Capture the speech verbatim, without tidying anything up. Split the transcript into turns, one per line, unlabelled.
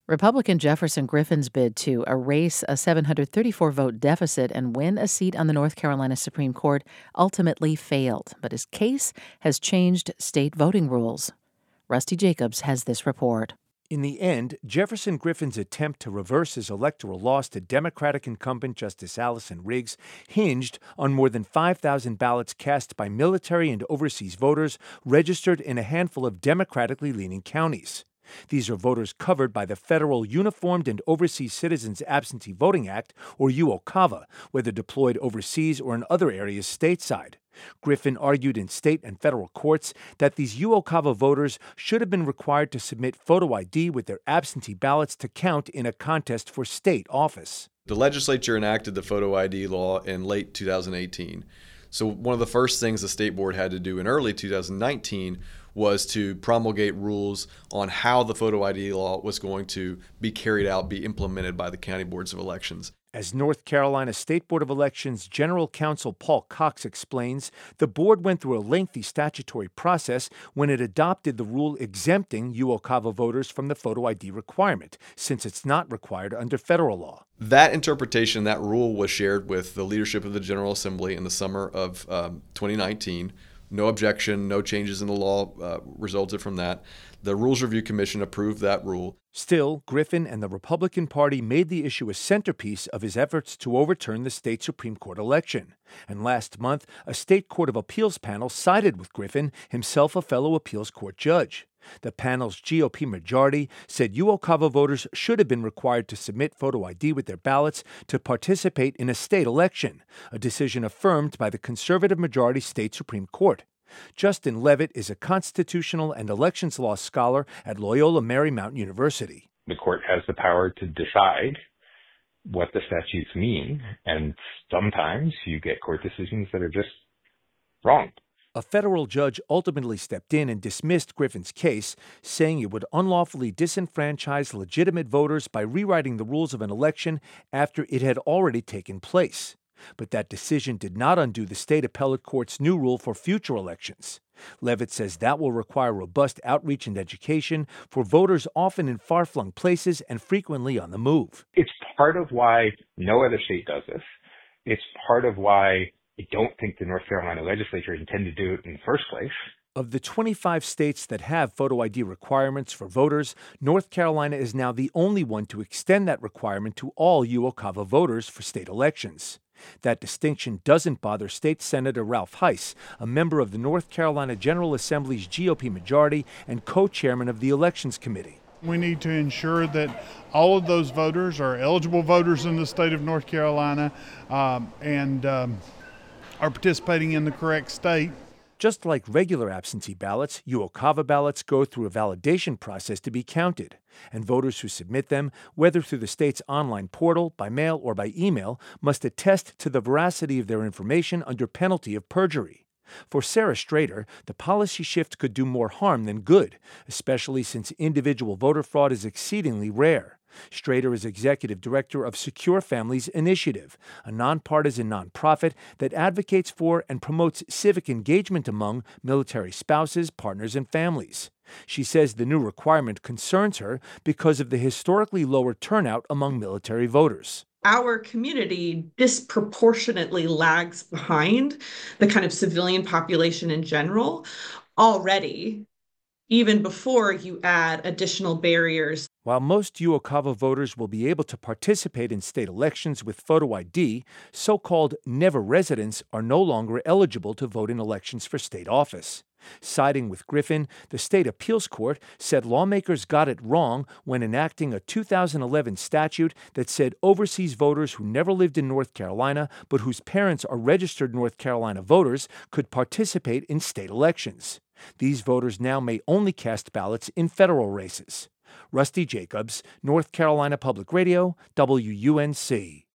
Republican Jefferson Griffin's bid to erase a seven hundred thirty-four vote deficit and win a seat on the North Carolina Supreme Court ultimately failed, but his case has changed state voting rules. Rusty Jacobs has this report.
In the end, Jefferson Griffin's attempt to reverse his electoral loss to Democratic incumbent Justice Allison Riggs hinged on more than five thousand ballots cast by military and overseas voters registered in a handful of Democratically leaning counties. These are voters covered by the Federal Uniformed and Overseas Citizens Absentee Voting Act, or U O C A V A, whether deployed overseas or in other areas stateside. Griffin argued in state and federal courts that these U O C A V A voters should have been required to submit photo I D with their absentee ballots to count in a contest for state office.
The legislature enacted the photo I D law in late two thousand eighteen. So one of the first things the state board had to do in early two thousand nineteen was to promulgate rules on how the photo I D law was going to be carried out, be implemented by the county boards of elections.
As North Carolina State Board of Elections General Counsel Paul Cox explains, the board went through a lengthy statutory process when it adopted the rule exempting U O C A V A voters from the photo I D requirement, since it's not required under federal law.
That interpretation, that rule, was shared with the leadership of the General Assembly in the summer of um, twenty nineteen. No objection, no changes in the law uh, resulted from that. The Rules Review Commission approved that rule.
Still, Griffin and the Republican Party made the issue a centerpiece of his efforts to overturn the state Supreme Court election. And last month, a state court of appeals panel sided with Griffin, himself a fellow appeals court judge. The panel's G O P majority said U O C A V A voters should have been required to submit photo I D with their ballots to participate in a state election, a decision affirmed by the conservative majority state Supreme Court. Justin Levitt is a constitutional and elections law scholar at Loyola Marymount University.
The court has the power to decide what the statutes mean, and sometimes you get court decisions that are just wrong.
A federal judge ultimately stepped in and dismissed Griffin's case, saying it would unlawfully disenfranchise legitimate voters by rewriting the rules of an election after it had already taken place. But that decision did not undo the state appellate court's new rule for future elections. Levitt says that will require robust outreach and education for voters often in far-flung places and frequently on the move.
It's part of why no other state does this. It's part of why I don't think the North Carolina legislature intended to do it in the first place.
Of the twenty-five states that have photo I D requirements for voters, North Carolina is now the only one to extend that requirement to all U O C A V A voters for state elections. That distinction doesn't bother State Senator Ralph Heiss, a member of the North Carolina General Assembly's G O P majority and co-chairman of the Elections Committee.
We need to ensure that all of those voters are eligible voters in the state of North Carolina um, and um, are participating in the correct state.
Just like regular absentee ballots, U O C A V A ballots go through a validation process to be counted, and voters who submit them, whether through the state's online portal, by mail, or by email, must attest to the veracity of their information under penalty of perjury. For Sarah Strader, the policy shift could do more harm than good, especially since individual voter fraud is exceedingly rare. Strader is executive director of Secure Families Initiative, a nonpartisan nonprofit that advocates for and promotes civic engagement among military spouses, partners, and families. She says the new requirement concerns her because of the historically lower turnout among military voters.
Our community disproportionately lags behind the kind of civilian population in general already, even before you add additional barriers.
While most U O C A V A voters will be able to participate in state elections with photo I D, so-called never residents are no longer eligible to vote in elections for state office. Siding with Griffin, the state appeals court said lawmakers got it wrong when enacting a two thousand eleven statute that said overseas voters who never lived in North Carolina but whose parents are registered North Carolina voters could participate in state elections. These voters now may only cast ballots in federal races. Rusty Jacobs, North Carolina Public Radio, W U N C.